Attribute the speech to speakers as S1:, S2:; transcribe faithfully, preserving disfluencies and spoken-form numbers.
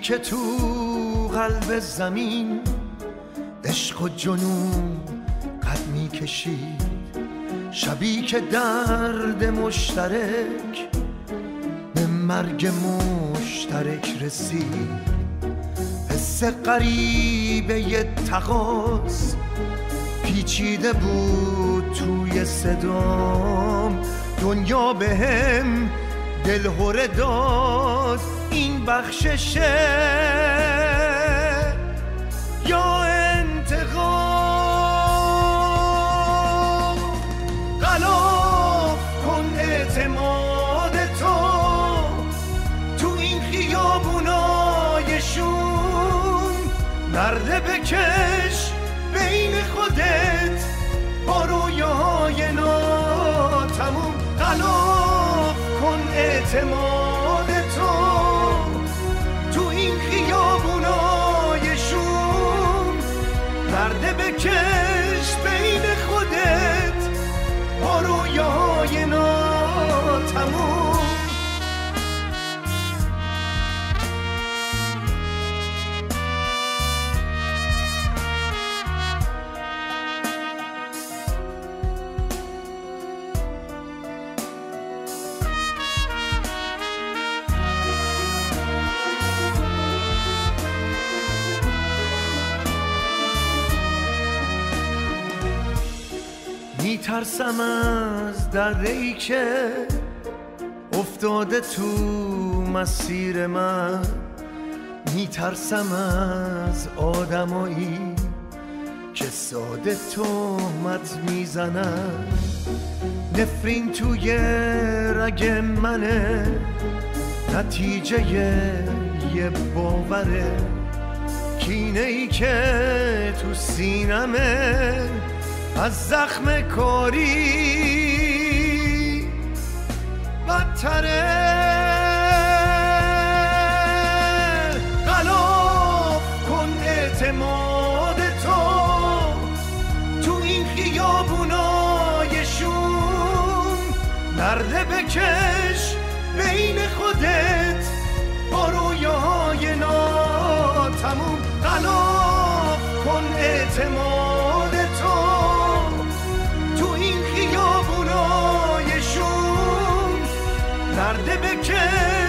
S1: که تو قلب زمین عشق و جنون قد می کشید، شبی که درد مشترک به مرگ مشترک رسید. حس غریبه ی تقاص پیچیده بود توی صدام، دنیا به هم دلهره داد این بخششه یا انتقام. غلاف کن اعتماد تو تو این خیابونای شوم، نرده بکش بین خودت با رویاهای ناتموم. غلاف کن اعتماد تو تو این خیابونای شوم، نرده بکش بین خودت با رویاهای ناتموم. میترسم از دره‌ای که افتاده تو مسیر من، میترسم از آدمایی که ساده تهمت میزنن. نفرین توی رگ منه، نتیجه یه باوره، کینه‌ای که تو سینمه از زخم کاری بدتره. غلاف کن اعتماد تو تو این خیابونای شوم، نرده بکش بین خودت با رویاهای ناتموم. غلاف کن اعتماد تو تو این خیابونای شوم، نرده بکش